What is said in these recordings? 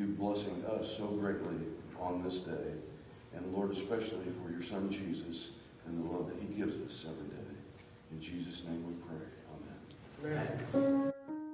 you blessing us so greatly on this day. And Lord, especially for your Son Jesus and the love that he gives us every day. In Jesus' name we pray. Amen. Amen.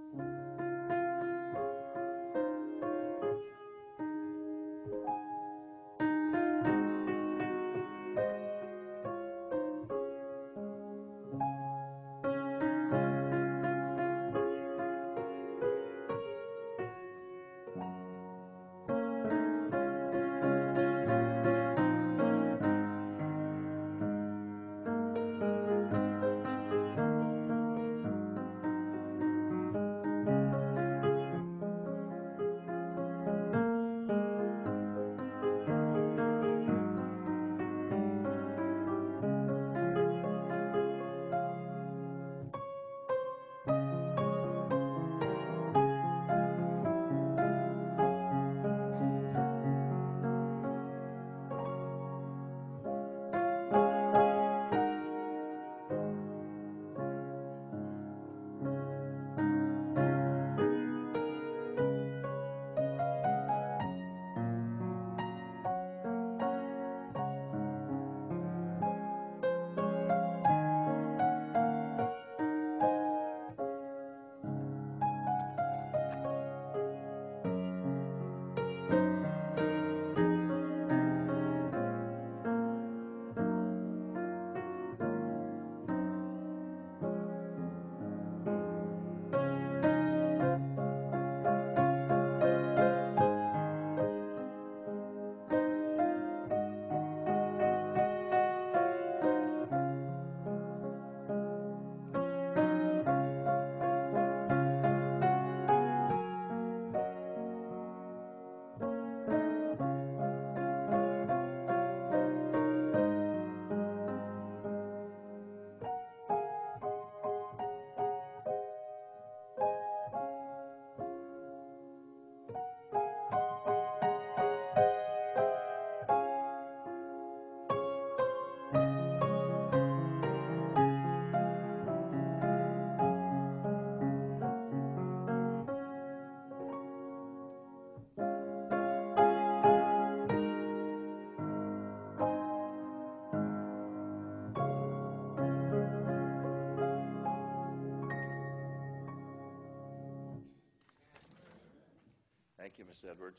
Thank you, Miss Edwards.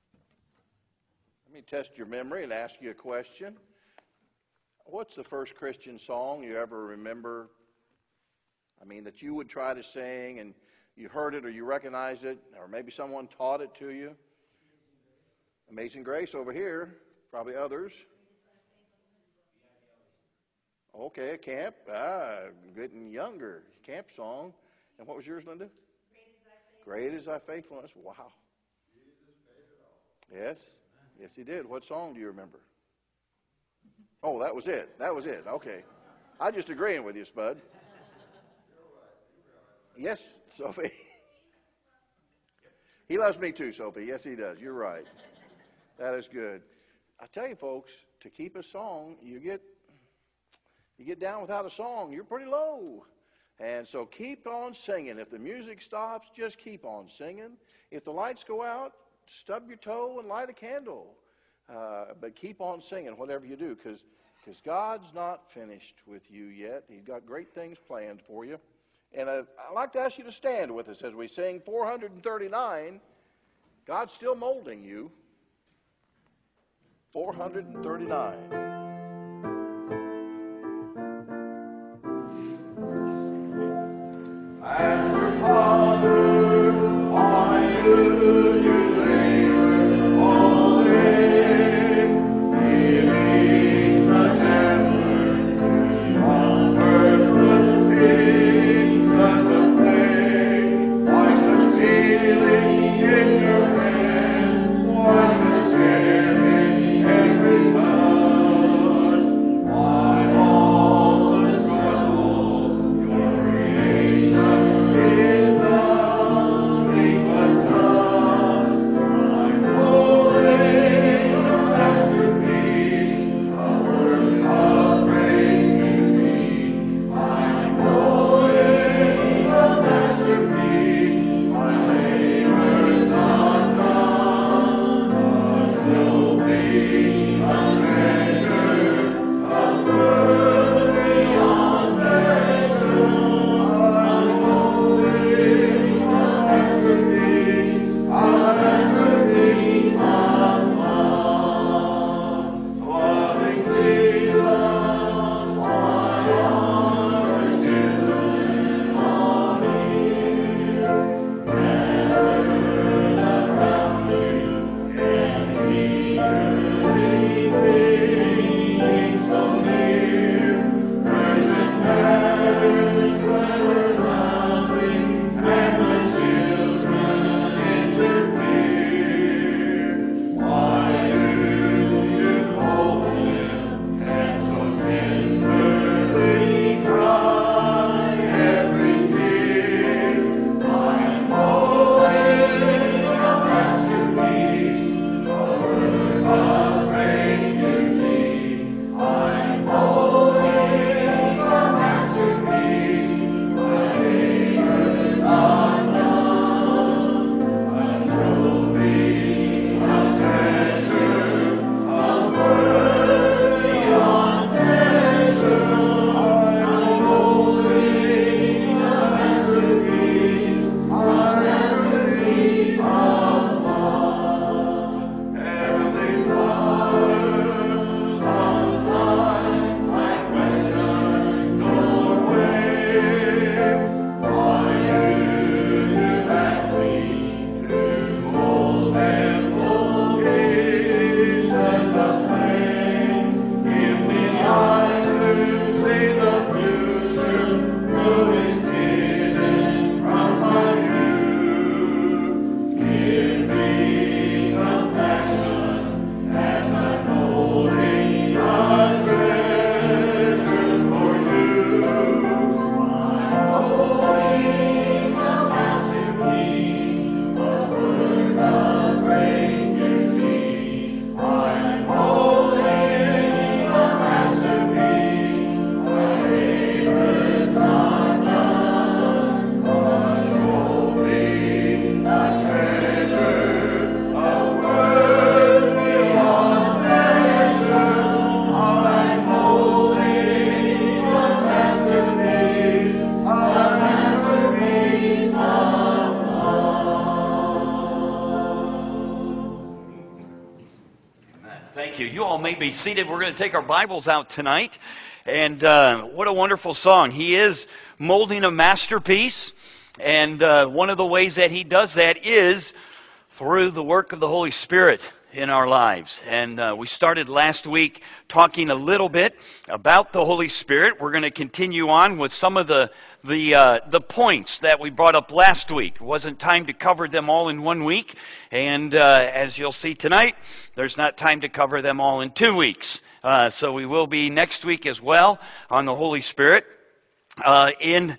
Let me test your memory and ask you a question. What's the first Christian song you ever remember? I mean, that you would try to sing and you heard it or you recognized it, or maybe someone taught it to you? Amazing Grace over here. Probably others. Okay, camp. Getting younger. Camp song. And what was yours, Linda? Great is thy faithfulness. Wow. Yes. Yes, he did. What song do you remember? Oh, that was it. That was it. Okay. I'm just agreeing with you, Spud. Yes, Sophie. He loves me too, Sophie. Yes, he does. You're right. That is good. I tell you, folks, to keep a song, you get down without a song, you're pretty low. And so keep on singing. If the music stops, just keep on singing. If the lights go out, stub your toe and light a candle. But keep on singing, whatever you do, because God's not finished with you yet. He's got great things planned for you. And I'd like to ask you to stand with us as we sing 439. God's still molding you. 439. As your Father, I do you labor all day, giving such effort to offer the things such a play, like such healing in your hands, like such air in every tongue. Thank you. You all may be seated. We're going to take our Bibles out tonight. And what a wonderful song. He is molding a masterpiece. And one of the ways that he does that is through the work of the Holy Spirit in our lives. And we started last week talking a little bit about the Holy Spirit. We're going to continue on with some of the points that we brought up last week. It wasn't time to cover them all in 1 week. And as you'll see tonight, there's not time to cover them all in 2 weeks. So we will be next week as well on the Holy Spirit. In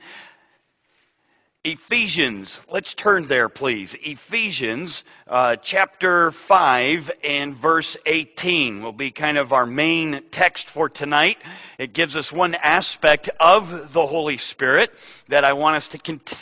Ephesians, let's turn there, please. Ephesians chapter 5 and verse 18 will be kind of our main text for tonight. It gives us one aspect of the Holy Spirit that I want us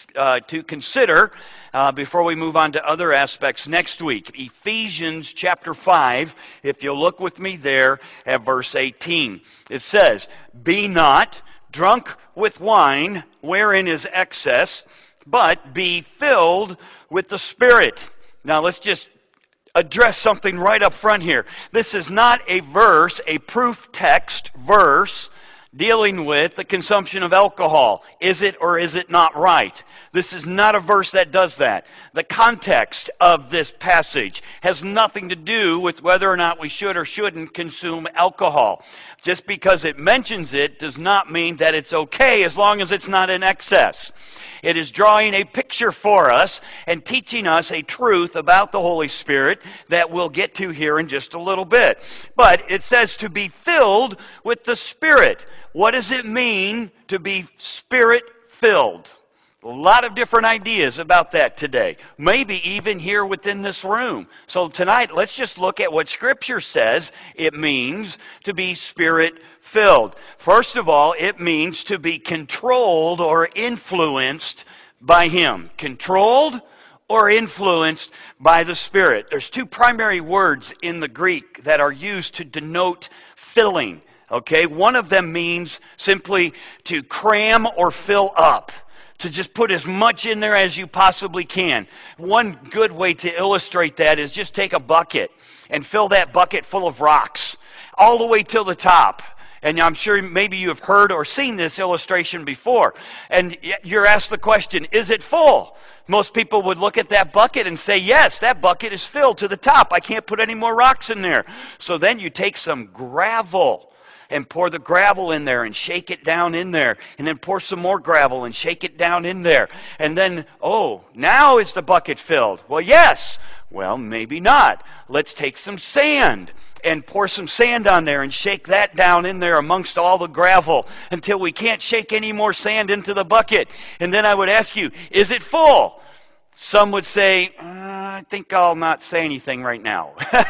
to consider before we move on to other aspects next week. Ephesians chapter 5, if you'll look with me there at verse 18. It says, "Be not drunk with wine, wherein is excess, but be filled with the Spirit." Now let's just address something right up front here. This is not a verse, a proof text verse, dealing with the consumption of alcohol. Is it or is it not right? This is not a verse that does that. The context of this passage has nothing to do with whether or not we should or shouldn't consume alcohol. Just because it mentions it does not mean that it's okay as long as it's not in excess. It is drawing a picture for us and teaching us a truth about the Holy Spirit that we'll get to here in just a little bit. But it says to be filled with the Spirit. What does it mean to be Spirit-filled? A lot of different ideas about that today. Maybe even here within this room. So tonight, let's just look at what Scripture says it means to be Spirit-filled. First of all, it means to be controlled or influenced by Him. Controlled or influenced by the Spirit. There's two primary words in the Greek that are used to denote filling. Okay, one of them means simply to cram or fill up. To just put as much in there as you possibly can. One good way to illustrate that is just take a bucket and fill that bucket full of rocks all the way till the top. And I'm sure maybe you have heard or seen this illustration before. And you're asked the question, is it full? Most people would look at that bucket and say, yes, that bucket is filled to the top. I can't put any more rocks in there. So then you take some gravel and pour the gravel in there and shake it down in there. And then pour some more gravel and shake it down in there. And then, oh, now is the bucket filled? Well, yes. Well, maybe not. Let's take some sand and pour some sand on there and shake that down in there amongst all the gravel until we can't shake any more sand into the bucket. And then I would ask you, is it full? Some would say, I think I'll not say anything right now.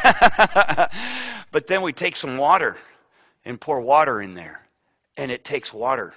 But then we take some water and pour water in there. And it takes water.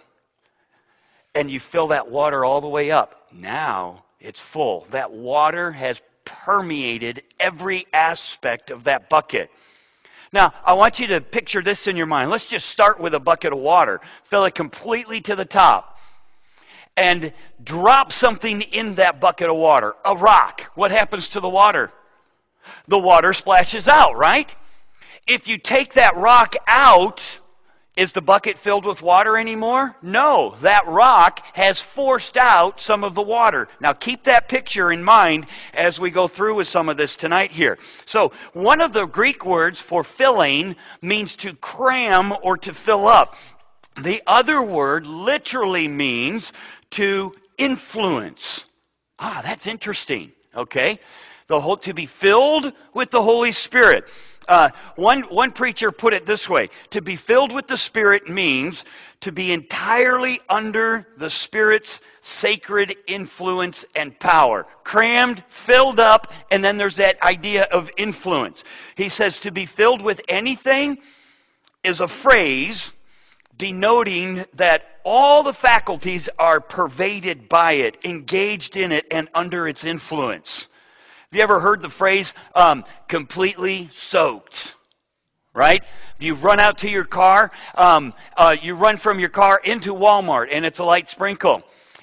And you fill that water all the way up. Now it's full. That water has permeated every aspect of that bucket. Now, I want you to picture this in your mind. Let's just start with a bucket of water. Fill it completely to the top. And drop something in that bucket of water. A rock. What happens to the water? The water splashes out, right? If you take that rock out, is the bucket filled with water anymore? No, that rock has forced out some of the water. Now keep that picture in mind as we go through with some of this tonight here. So one of the Greek words for filling means to cram or to fill up. The other word literally means to influence. That's interesting, okay? To be filled with the Holy Spirit. One preacher put it this way: to be filled with the Spirit means to be entirely under the Spirit's sacred influence and power. Crammed, filled up, and then there's that idea of influence. He says to be filled with anything is a phrase denoting that all the faculties are pervaded by it, engaged in it, and under its influence. Have you ever heard the phrase, completely soaked? Right? You run out to your car, you run from your car into Walmart, and it's a light sprinkle.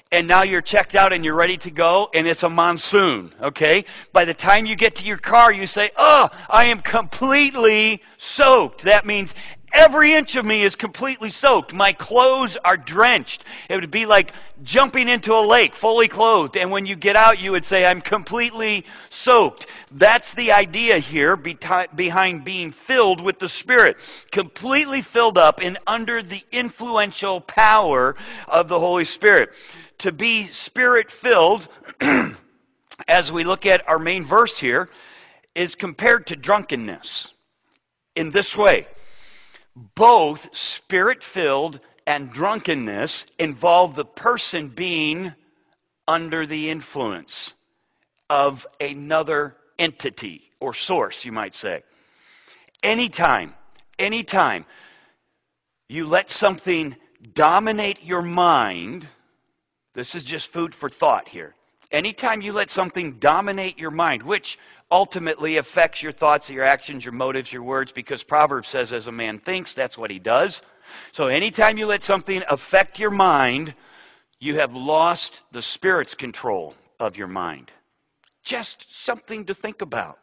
and now you're checked out and you're ready to go, and it's a monsoon, okay? By the time you get to your car, you say, oh, I am completely soaked. That means every inch of me is completely soaked. My clothes are drenched. It would be like jumping into a lake, fully clothed. And when you get out, you would say, I'm completely soaked. That's the idea here behind being filled with the Spirit. Completely filled up and under the influential power of the Holy Spirit. To be Spirit-filled, as we look at our main verse here, is compared to drunkenness in this way. Both Spirit-filled and drunkenness involve the person being under the influence of another entity or source, you might say. Anytime you let something dominate your mind, this is just food for thought here. Anytime you let something dominate your mind, which ultimately affects your thoughts, your actions, your motives, your words, because Proverbs says, as a man thinks, that's what he does. So anytime you let something affect your mind, you have lost the Spirit's control of your mind. Just something to think about.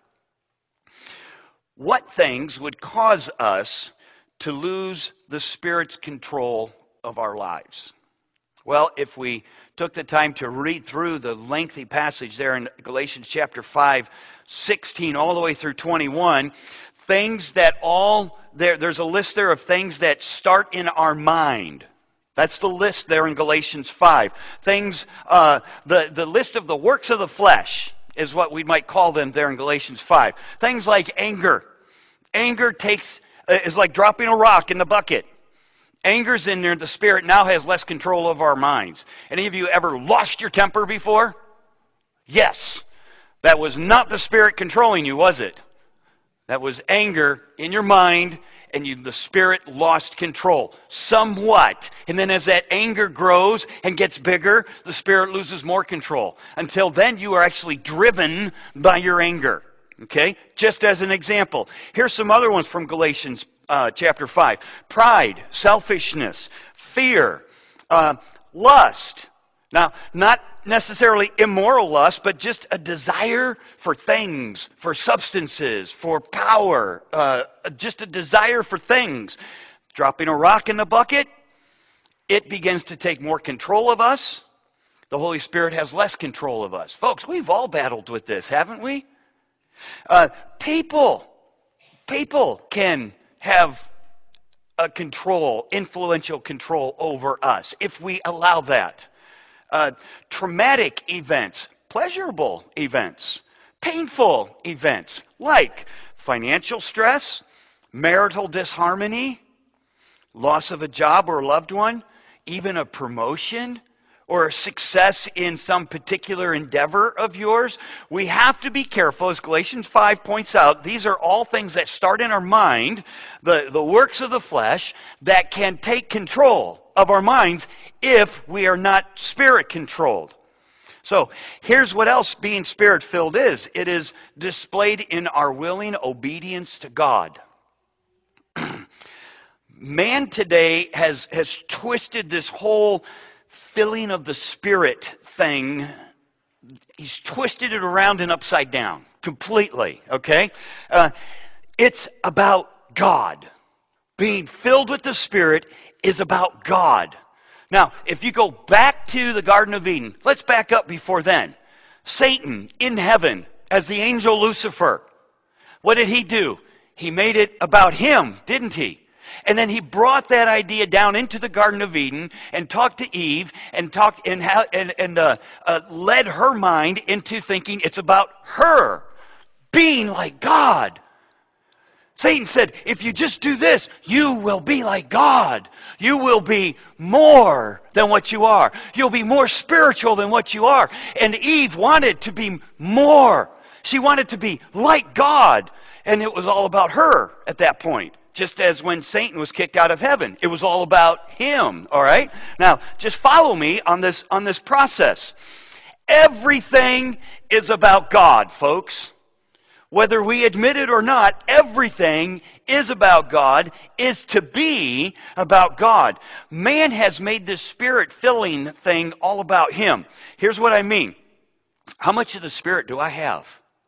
What things would cause us to lose the Spirit's control of our lives? Well, if we took the time to read through the lengthy passage there in Galatians chapter 5, 16 all the way through 21, things that there's a list there of things that start in our mind. That's the list there in Galatians 5. Things, the list of the works of the flesh is what we might call them there in Galatians 5. Things like anger. Anger is like dropping a rock in the bucket. Anger's in there. The Spirit now has less control of our minds. Any of you ever lost your temper before? Yes. That was not the Spirit controlling you, was it? That was anger in your mind, and the Spirit lost control somewhat. And then as that anger grows and gets bigger, the Spirit loses more control. Until then, you are actually driven by your anger. Okay? Just as an example. Here's some other ones from Galatians chapter 5. Pride, selfishness, fear, lust. Now, not necessarily immoral lust, but just a desire for things, for substances, for power, just a desire for things. Dropping a rock in the bucket, it begins to take more control of us. The Holy Spirit has less control of us. Folks, we've all battled with this, haven't we? People can have a influential control over us if we allow that. Traumatic events, pleasurable events, painful events like financial stress, marital disharmony, loss of a job or a loved one, even a promotion or success in some particular endeavor of yours. We have to be careful, as Galatians 5 points out, these are all things that start in our mind, the works of the flesh, that can take control of our minds if we are not Spirit-controlled. So, here's what else being Spirit-filled is. It is displayed in our willing obedience to God. Man today has twisted this whole filling of the Spirit thing. He's twisted it around and upside down completely, okay? It's about God. Being filled with the Spirit is about God. Now, if you go back to the Garden of Eden, let's back up before then. Satan in heaven as the angel Lucifer. What did he do? He made it about him, didn't he? And then he brought that idea down into the Garden of Eden and talked to Eve and led her mind into thinking it's about her being like God. Satan said, if you just do this, you will be like God. You will be more than what you are. You'll be more spiritual than what you are. And Eve wanted to be more. She wanted to be like God. And it was all about her at that point. Just as when Satan was kicked out of heaven, it was all about him, all right? Now, just follow me on this process. Everything is about God, folks. Whether we admit it or not, everything is about God, is to be about God. Man has made this Spirit-filling thing all about him. Here's what I mean. How much of the Spirit do I have?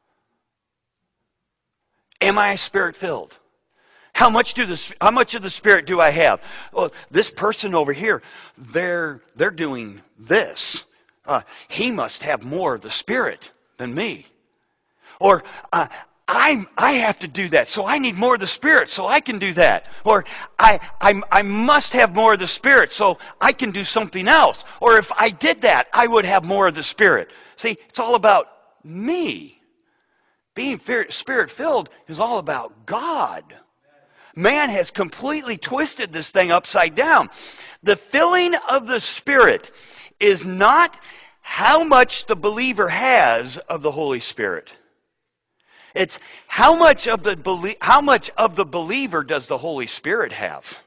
Am I Spirit-filled? How much of the Spirit do I have? Well, this person over here, they're doing this. He must have more of the Spirit than me. Or I have to do that, so I need more of the Spirit, so I can do that. Or I must have more of the Spirit, so I can do something else. Or if I did that, I would have more of the Spirit. See, it's all about me. Being Spirit-filled is all about God. Man has completely twisted this thing upside down. The filling of the Spirit is not how much the believer has of the Holy Spirit. It's how much of the believer does the Holy Spirit have?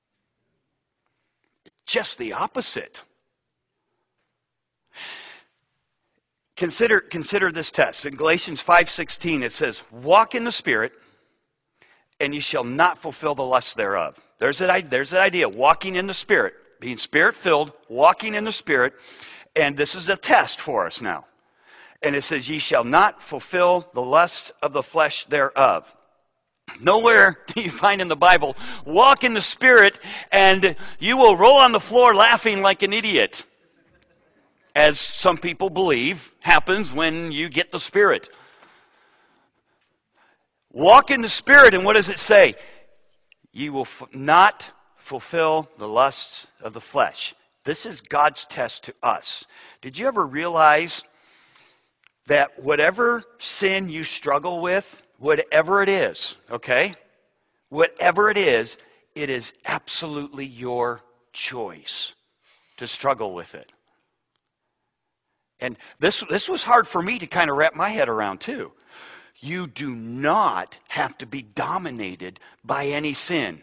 Just the opposite. Consider this test. In Galatians 5:16 it says, "Walk in the Spirit, and you shall not fulfill the lust thereof." There's that idea, walking in the Spirit, being Spirit-filled, walking in the Spirit, and this is a test for us now. And it says, "Ye shall not fulfill the lusts of the flesh thereof." Nowhere do you find in the Bible, walk in the Spirit and you will roll on the floor laughing like an idiot. As some people believe happens when you get the Spirit. Walk in the Spirit, and what does it say? You will not fulfill the lusts of the flesh. This is God's test to us. Did you ever realize that whatever sin you struggle with, whatever it is, okay? Whatever it is absolutely your choice to struggle with it. And this was hard for me to kind of wrap my head around too. You do not have to be dominated by any sin.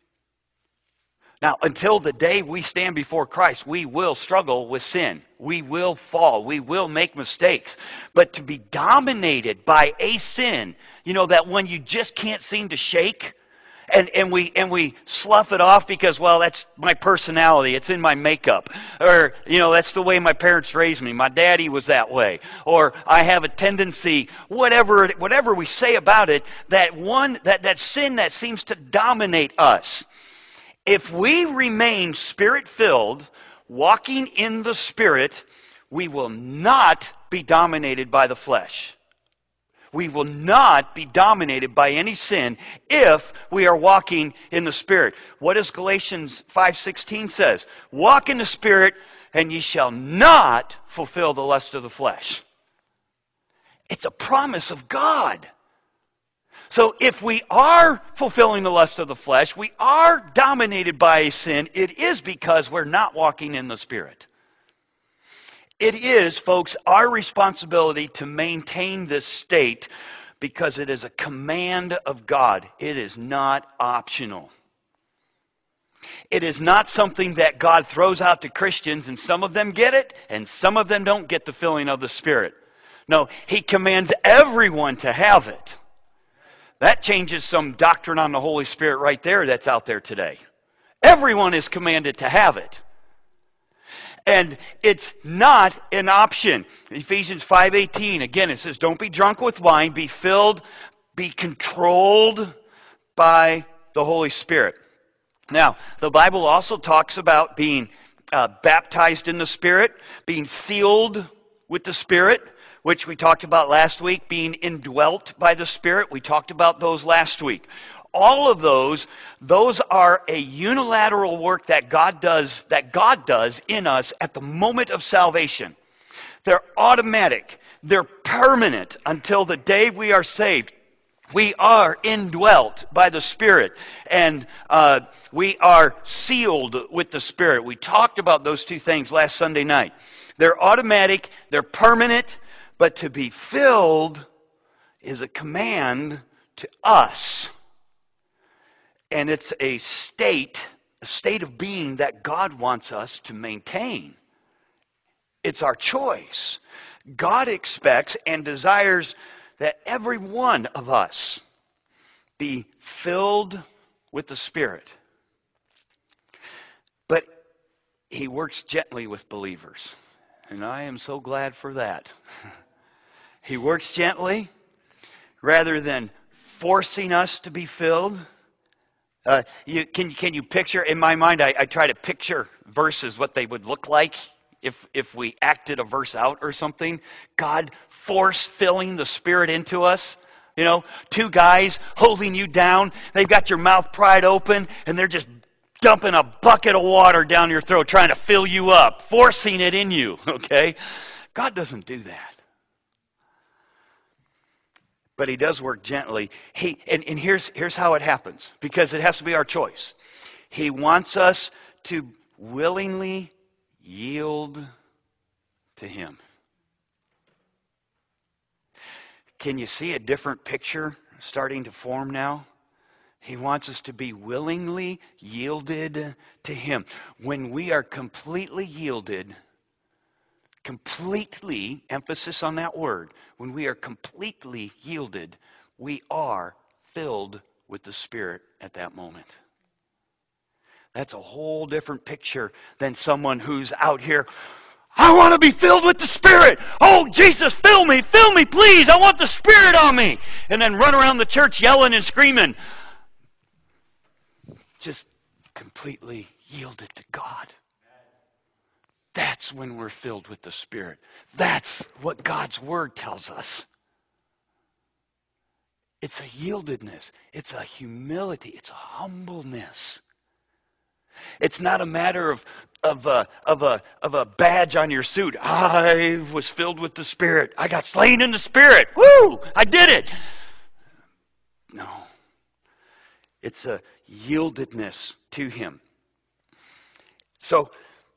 Now, until the day we stand before Christ, we will struggle with sin. We will fall. We will make mistakes. But to be dominated by a sin, that one you just can't seem to shake, and we slough it off because, well, that's my personality. It's in my makeup. Or, that's the way my parents raised me. My daddy was that way. Or I have a tendency, whatever we say about it, that sin that seems to dominate us. If we remain Spirit-filled, walking in the Spirit, we will not be dominated by the flesh. We will not be dominated by any sin if we are walking in the Spirit. What does Galatians 5:16 says? Walk in the Spirit, and ye shall not fulfill the lust of the flesh. It's a promise of God. So if we are fulfilling the lust of the flesh, we are dominated by a sin, it is because we're not walking in the Spirit. It is, folks, our responsibility to maintain this state because it is a command of God. It is not optional. It is not something that God throws out to Christians and some of them get it and some of them don't get the filling of the Spirit. No, He commands everyone to have it. That changes some doctrine on the Holy Spirit right there that's out there today. Everyone is commanded to have it. And it's not an option. Ephesians 5:18, again, it says, don't be drunk with wine, be filled, be controlled by the Holy Spirit. Now, the Bible also talks about being baptized in the Spirit, being sealed with the Spirit, which we talked about last week, being indwelt by the Spirit. We talked about those last week. All of those are a unilateral work that God does in us at the moment of salvation. They're automatic. They're permanent until the day we are saved. We are indwelt by the Spirit, and we are sealed with the Spirit. We talked about those two things last Sunday night. They're automatic, they're permanent, but to be filled is a command to us. And it's a state of being that God wants us to maintain. It's our choice. God expects and desires that every one of us be filled with the Spirit. But he works gently with believers. And I am so glad for that. He works gently rather than forcing us to be filled. Can you picture, in my mind, I try to picture verses, what they would look like if we acted a verse out or something. God force-filling the Spirit into us. You know, two guys holding you down. They've got your mouth pried open, and they're just dumping a bucket of water down your throat, trying to fill you up, forcing it in you, okay? God doesn't do that. But he does work gently. And here's how it happens, because it has to be our choice. He wants us to willingly yield to him. Can you see a different picture starting to form now? He wants us to be willingly yielded to him. When we are completely yielded, completely, emphasis on that word, when we are completely yielded, we are filled with the Spirit at that moment. That's a whole different picture than someone who's out here, I want to be filled with the Spirit. Oh, Jesus, fill me, please. I want the Spirit on me. And then run around the church yelling and screaming. Just completely yielded to God. That's when we're filled with the Spirit. That's what God's Word tells us. It's a yieldedness. It's a humility. It's a humbleness. It's not a matter of a badge on your suit. I was filled with the Spirit. I got slain in the Spirit. Woo! I did it. No. It's a yieldedness to him. So,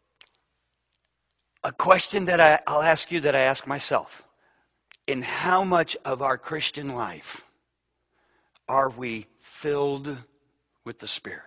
a question that I'll ask you that I ask myself. In how much of our Christian life are we filled with the Spirit?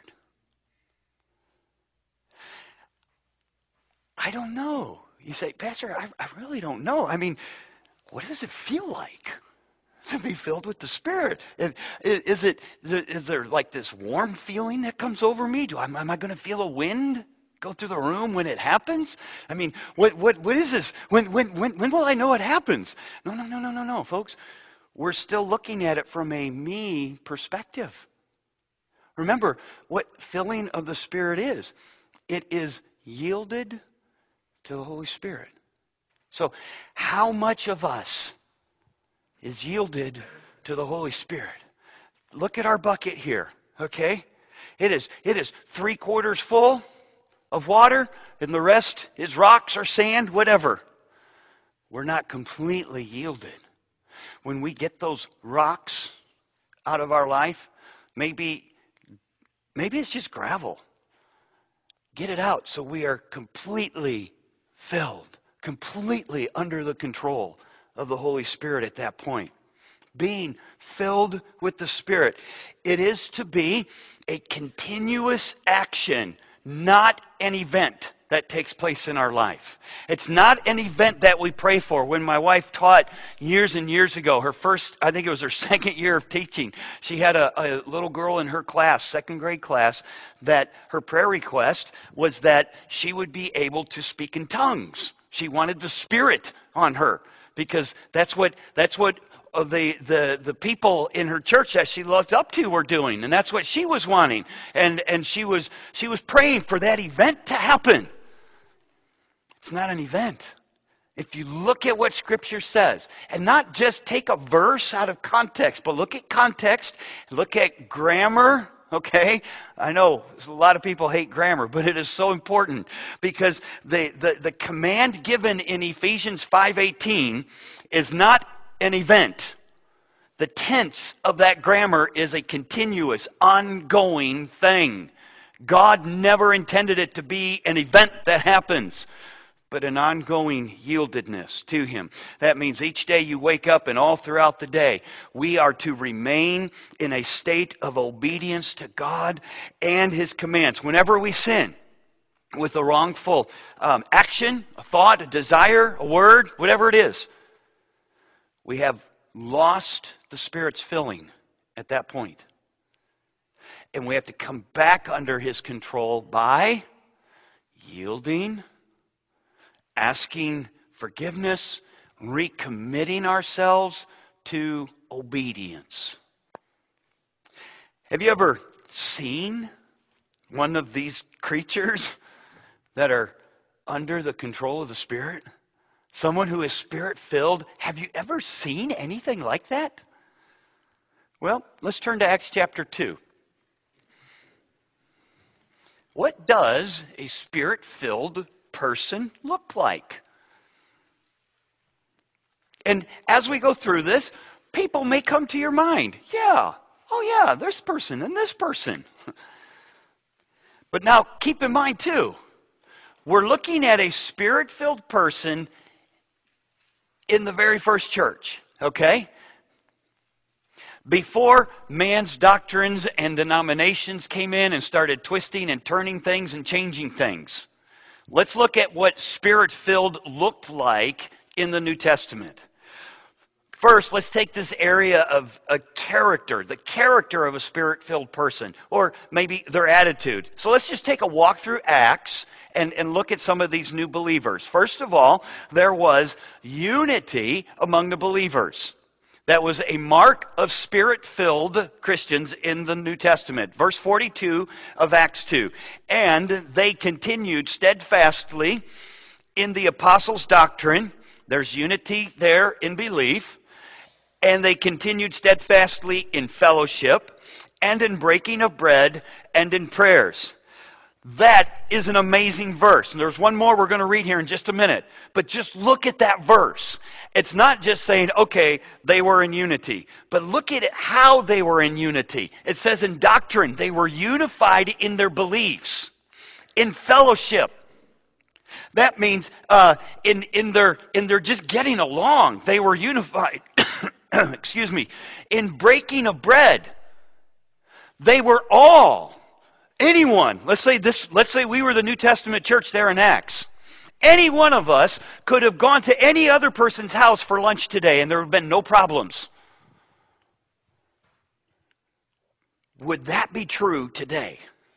I don't know. You say, Pastor, I really don't know. I mean, what does it feel like to be filled with the Spirit? Is there like this warm feeling that comes over me? Am I going to feel a wind go through the room when it happens? I mean, what is this? When will I know it happens? No, folks. We're still looking at it from a me perspective. Remember what filling of the Spirit is. It is yielded to the Holy Spirit. So, how much of us is yielded to the Holy Spirit? Look at our bucket here, okay? It is 3/4 full of water, and the rest is rocks or sand, whatever. We're not completely yielded. When we get those rocks out of our life, maybe it's just gravel. Get it out so we are completely filled, completely under the control of the Holy Spirit at that point. Being filled with the Spirit. It is to be a continuous action, not an event that takes place in our life. It's not an event that we pray for. When my wife taught years and years ago, I think it was her second year of teaching, she had a little girl in her class, second grade class, that her prayer request was that she would be able to speak in tongues. She wanted the Spirit on her because that's what the people in her church that she looked up to were doing, and that's what she was wanting. And she was praying for that event to happen. It's not an event. If you look at what Scripture says, and not just take a verse out of context, but look at context, look at grammar, okay? I know a lot of people hate grammar, but it is so important because the command given in Ephesians 5:18 is not an event. The tense of that grammar is a continuous, ongoing thing. God never intended it to be an event that happens, but an ongoing yieldedness to Him. That means each day you wake up and all throughout the day, we are to remain in a state of obedience to God and His commands. Whenever we sin with a wrongful action, a thought, a desire, a word, whatever it is, we have lost the Spirit's filling at that point. And we have to come back under His control by yielding, asking forgiveness, recommitting ourselves to obedience. Have you ever seen one of these creatures that are under the control of the Spirit? Someone who is Spirit-filled? Have you ever seen anything like that? Well, let's turn to Acts chapter 2. What does a Spirit-filled person look like? And as we go through this, people may come to your mind. Yeah, oh yeah, this person and this person. But now keep in mind too, we're looking at a Spirit-filled person in the very first church, okay? Before man's doctrines and denominations came in and started twisting and turning things and changing things. Let's look at what Spirit-filled looked like in the New Testament. First, let's take this area of a character, the character of a Spirit-filled person, or maybe their attitude. So let's just take a walk through Acts and look at some of these new believers. First of all, there was unity among the believers. That was a mark of Spirit-filled Christians in the New Testament. Verse 42 of Acts 2. And they continued steadfastly in the apostles' doctrine. There's unity there in belief. And they continued steadfastly in fellowship and in breaking of bread and in prayers. That is an amazing verse. And there's one more we're going to read here in just a minute. But just look at that verse. It's not just saying, okay, they were in unity. But look at it, how they were in unity. It says in doctrine, they were unified in their beliefs. In fellowship. That means in their just getting along. They were unified. Excuse me. In breaking of bread. They were all. Anyone, let's say we were the New Testament church there in Acts. Any one of us could have gone to any other person's house for lunch today and there would have been no problems. Would that be true today?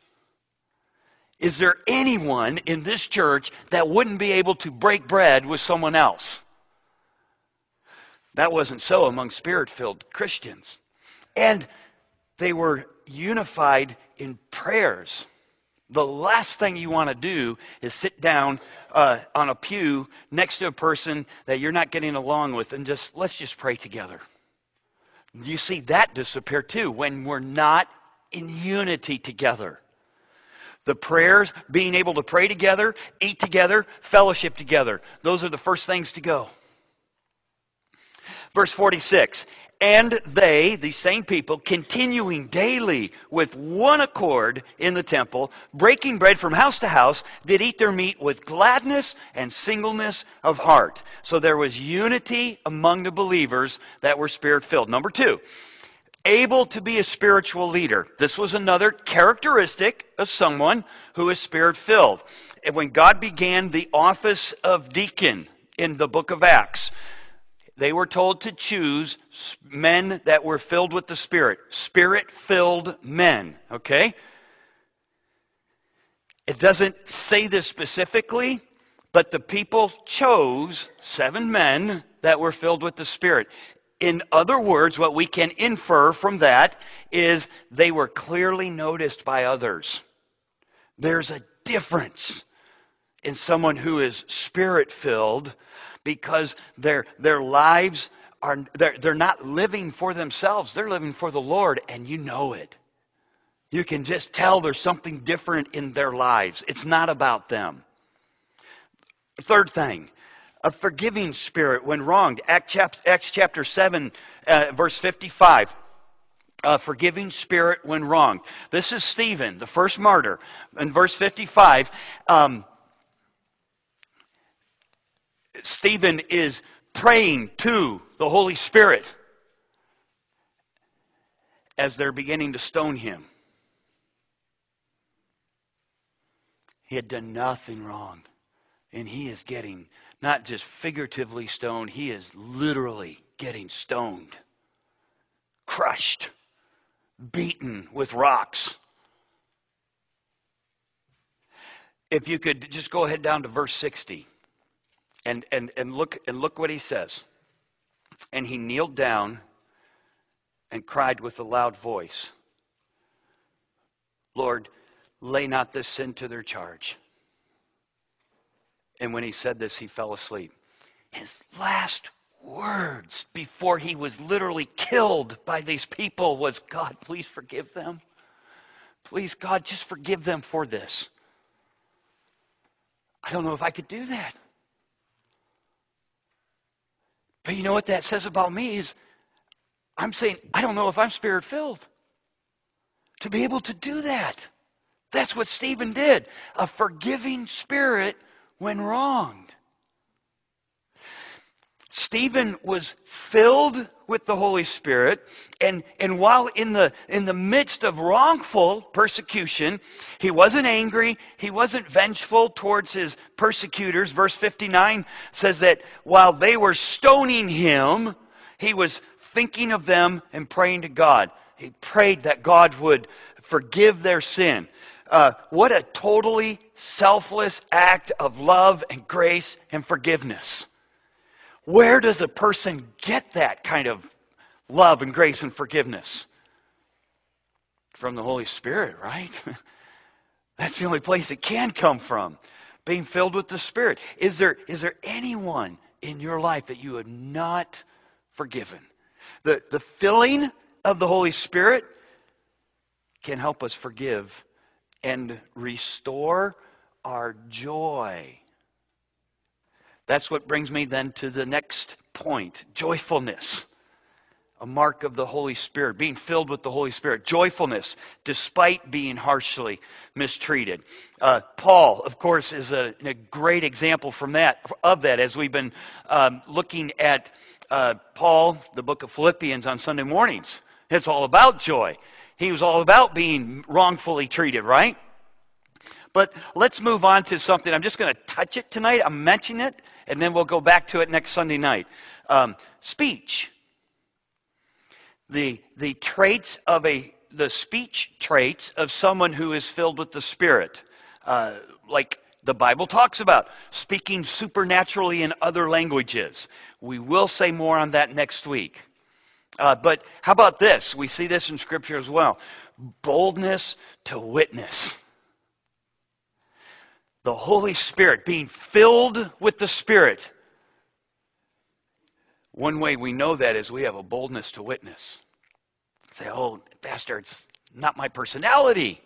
Is there anyone in this church that wouldn't be able to break bread with someone else? That wasn't so among Spirit-filled Christians. And they were unified in prayers. The last thing you want to do is sit down on a pew next to a person that you're not getting along with and let's just pray together. You see that disappear too when we're not in unity together. The prayers, being able to pray together, eat together, fellowship together. Those are the first things to go. Verse 46, and they, these same people, continuing daily with one accord in the temple, breaking bread from house to house, did eat their meat with gladness and singleness of heart. So there was unity among the believers that were Spirit-filled. Number two, able to be a spiritual leader. This was another characteristic of someone who is Spirit-filled. And when God began the office of deacon in the book of Acts, they were told to choose men that were filled with the Spirit. Spirit-filled men, okay? It doesn't say this specifically, but the people chose 7 men that were filled with the Spirit. In other words, what we can infer from that is they were clearly noticed by others. There's a difference in someone who is Spirit-filled because their lives are, they're not living for themselves. They're living for the Lord, and you know it. You can just tell there's something different in their lives. It's not about them. Third thing, a forgiving spirit when wronged. Acts chapter 7, verse 55. A forgiving spirit when wronged. This is Stephen, the first martyr. In verse 55, Stephen is praying to the Holy Spirit as they're beginning to stone him. He had done nothing wrong. And he is getting not just figuratively stoned, he is literally getting stoned, crushed, beaten with rocks. If you could just go ahead down to verse 60 and look what he says. And he kneeled down and cried with a loud voice, Lord, lay not this sin to their charge. And when he said this, he fell asleep. His last words before he was literally killed by these people was, God, please forgive them. Please, God, just forgive them for this. I don't know if I could do that. But you know what that says about me is, I'm saying, I don't know if I'm Spirit-filled to be able to do that. That's what Stephen did. A forgiving spirit when wronged. Stephen was filled with the Holy Spirit, and while in the midst of wrongful persecution, he wasn't angry, he wasn't vengeful towards his persecutors. Verse 59 says that while they were stoning him, he was thinking of them and praying to God. He prayed that God would forgive their sin. What a totally selfless act of love and grace and forgiveness. Where does a person get that kind of love and grace and forgiveness? From the Holy Spirit, right? That's the only place it can come from. Being filled with the Spirit. Is there anyone in your life that you have not forgiven? The filling of the Holy Spirit can help us forgive and restore our joy. That's what brings me then to the next point. Joyfulness. A mark of the Holy Spirit. Being filled with the Holy Spirit. Joyfulness despite being harshly mistreated. Paul, of course, is a great example of that as we've been looking at Paul, the book of Philippians on Sunday mornings. It's all about joy. He was all about being wrongfully treated, right? But let's move on to something. I'm just going to touch it tonight. I'm mentioning it, and then we'll go back to it next Sunday night. Speech. The traits of the speech traits of someone who is filled with the Spirit. Like the Bible talks about, speaking supernaturally in other languages. We will say more on that next week. But how about this? We see this in Scripture as well. Boldness to witness. The Holy Spirit, being filled with the Spirit. One way we know that is we have a boldness to witness. Say, oh, Pastor, it's not my personality.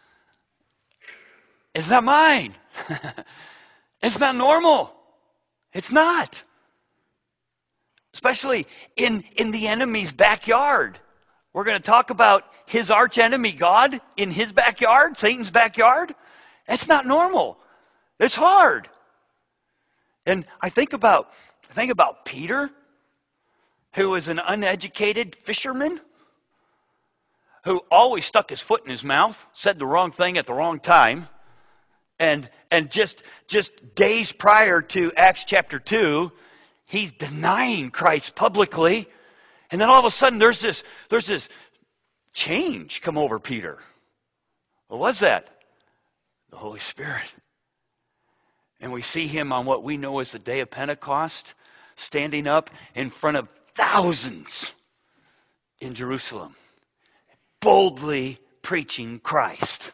It's not mine. It's not normal. It's not. Especially in the enemy's backyard. We're going to talk about his arch enemy, God, in his backyard, Satan's backyard. That's not normal. It's hard. And I think about Peter, who was an uneducated fisherman, who always stuck his foot in his mouth, said the wrong thing at the wrong time, and just days prior to Acts chapter 2, he's denying Christ publicly, and then all of a sudden there's this change come over Peter. What was that? The Holy Spirit. And we see him on what we know as the day of Pentecost, standing up in front of thousands in Jerusalem, boldly preaching Christ.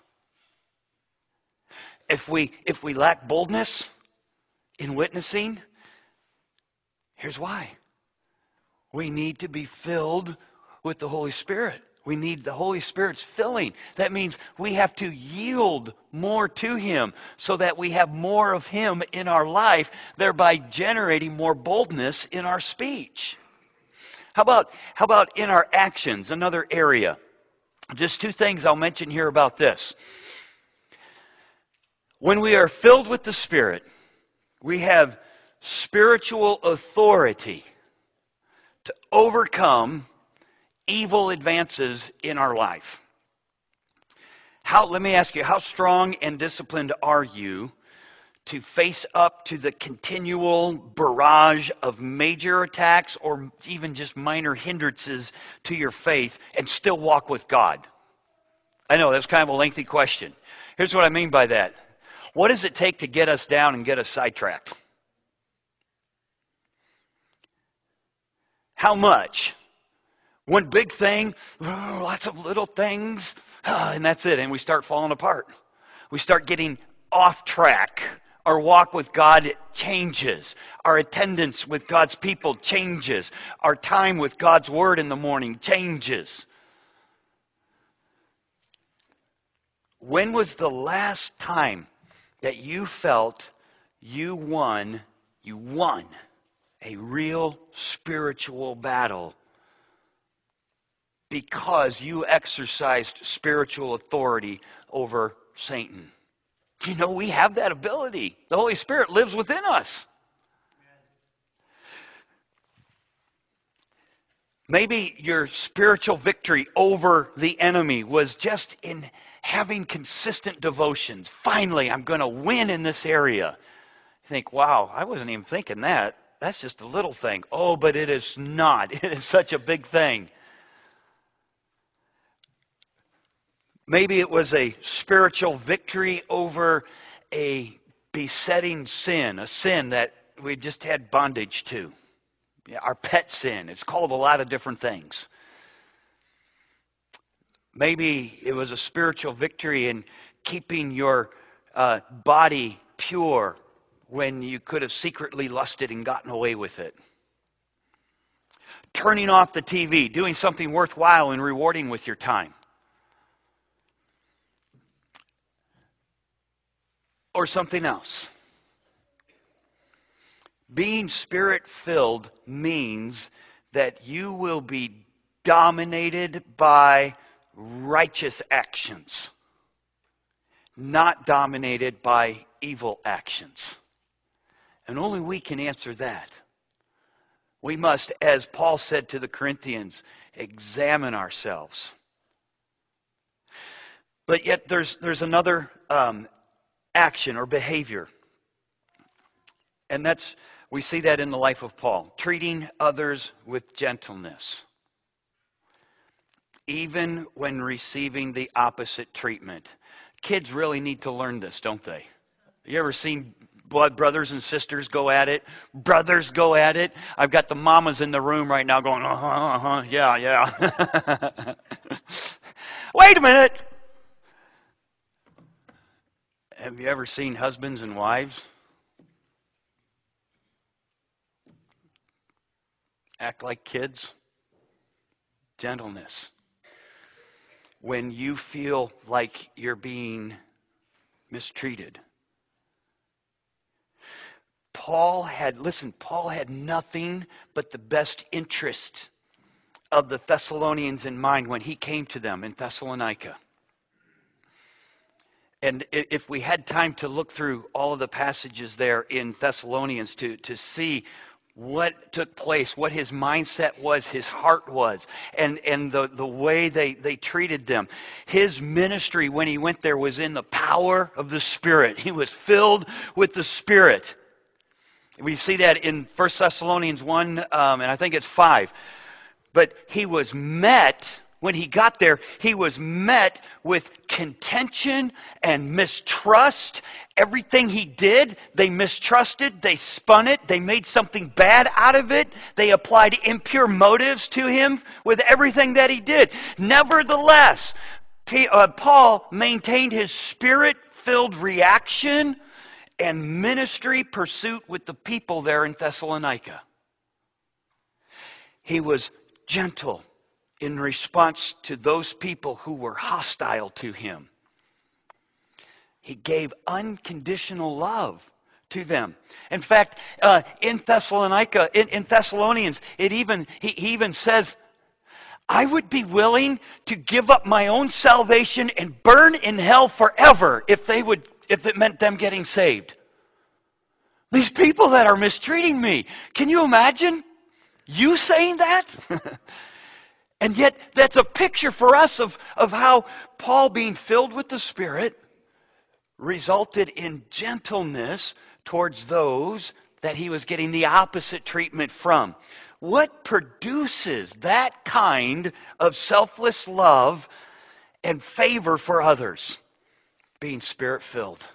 If we lack boldness in witnessing, here's why. We need to be filled with the Holy Spirit. We need the Holy Spirit's filling. That means we have to yield more to Him so that we have more of Him in our life, thereby generating more boldness in our speech. How about in our actions, another area? Just two things I'll mention here about this. When we are filled with the Spirit, we have spiritual authority to overcome evil advances in our life. Let me ask you, how strong and disciplined are you to face up to the continual barrage of major attacks or even just minor hindrances to your faith and still walk with God? I know that's kind of a lengthy question. Here's what I mean by that. What does it take to get us down and get us sidetracked? How much? One big thing, lots of little things, and that's it. And we start falling apart. We start getting off track. Our walk with God changes. Our attendance with God's people changes. Our time with God's Word in the morning changes. When was the last time that you felt you won a real spiritual battle because you exercised spiritual authority over Satan? You know, we have that ability. The Holy Spirit lives within us. Maybe your spiritual victory over the enemy was just in having consistent devotions. Finally, I'm going to win in this area. You think, wow, I wasn't even thinking that. That's just a little thing. Oh, but it is not. It is such a big thing. Maybe it was a spiritual victory over a besetting sin, a sin that we just had bondage to. Our pet sin. It's called a lot of different things. Maybe it was a spiritual victory in keeping your body pure when you could have secretly lusted and gotten away with it. Turning off the TV, doing something worthwhile and rewarding with your time. Or something else. Being Spirit-filled means that you will be dominated by righteous actions, not dominated by evil actions. And only we can answer that. We must, as Paul said to the Corinthians, examine ourselves. But yet there's another action or behavior. And we see that in the life of Paul. Treating others with gentleness. Even when receiving the opposite treatment. Kids really need to learn this, don't they? You ever seen blood brothers and sisters go at it? Brothers go at it. I've got the mamas in the room right now going, yeah. Wait a minute. Have you ever seen husbands and wives act like kids? Gentleness. When you feel like you're being mistreated. Paul had nothing but the best interest of the Thessalonians in mind when he came to them in Thessalonica. And if we had time to look through all of the passages there in Thessalonians to see what took place, what his mindset was, his heart was, and the way they treated them. His ministry when he went there was in the power of the Spirit. He was filled with the Spirit. We see that in 1 Thessalonians 1, and I think it's 5. But he was met, when he got there, he was met with contention and mistrust. Everything he did, they mistrusted, they spun it, they made something bad out of it. They applied impure motives to him with everything that he did. Nevertheless, Paul maintained his Spirit-filled reaction and ministry pursuit with the people there in Thessalonica. He was gentle in response to those people who were hostile to him. He gave unconditional love to them. In fact, in Thessalonica, in Thessalonians, he even says, I would be willing to give up my own salvation and burn in hell forever if it meant them getting saved. These people that are mistreating me, can you imagine you saying that? And yet that's a picture for us of how Paul, being filled with the Spirit, resulted in gentleness towards those that he was getting the opposite treatment from. What produces that kind of selfless love and favor for others? Being Spirit-filled.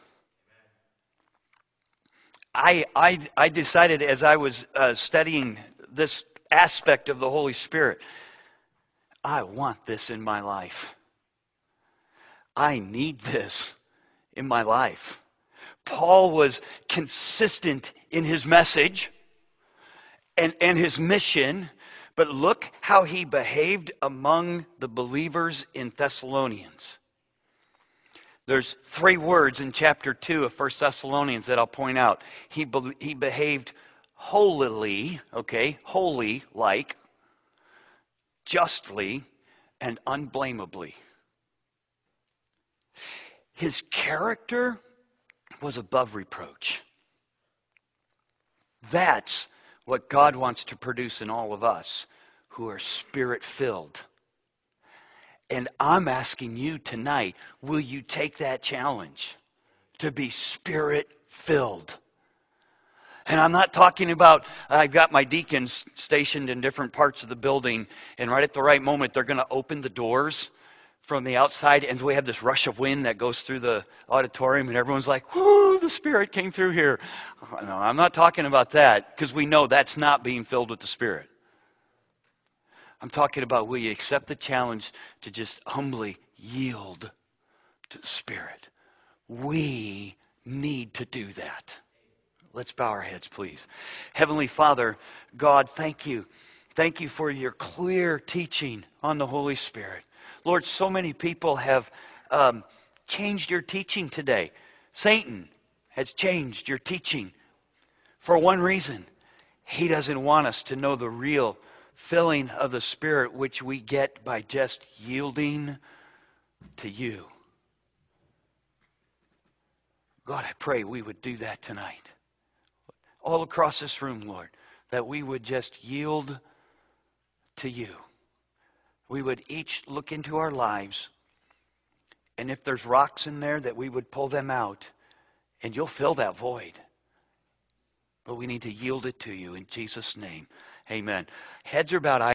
I decided as I was studying this aspect of the Holy Spirit, I want this in my life. I need this in my life. Paul was consistent in his message and his mission, but look how he behaved among the believers in Thessalonians. There's 3 words in chapter 2 of 1 Thessalonians that I'll point out. He behaved holily, holy like, justly, and unblameably. His character was above reproach. That's what God wants to produce in all of us who are Spirit-filled. And I'm asking you tonight, will you take that challenge to be Spirit-filled? And I'm not talking about, I've got my deacons stationed in different parts of the building, and right at the right moment, they're going to open the doors from the outside, and we have this rush of wind that goes through the auditorium, and everyone's like, whoo, the Spirit came through here. No, I'm not talking about that, because we know that's not being filled with the Spirit. I'm talking about, will you accept the challenge to just humbly yield to the Spirit? We need to do that. Let's bow our heads, please. Heavenly Father, God, thank you. Thank you for your clear teaching on the Holy Spirit. Lord, so many people have changed your teaching today. Satan has changed your teaching for one reason. He doesn't want us to know the real filling of the Spirit, which we get by just yielding to you. God, I pray we would do that tonight. All across this room, Lord, that we would just yield to you. We would each look into our lives, and if there's rocks in there, that we would pull them out, and you'll fill that void. But we need to yield it to you in Jesus' name. Amen. Heads are bowed.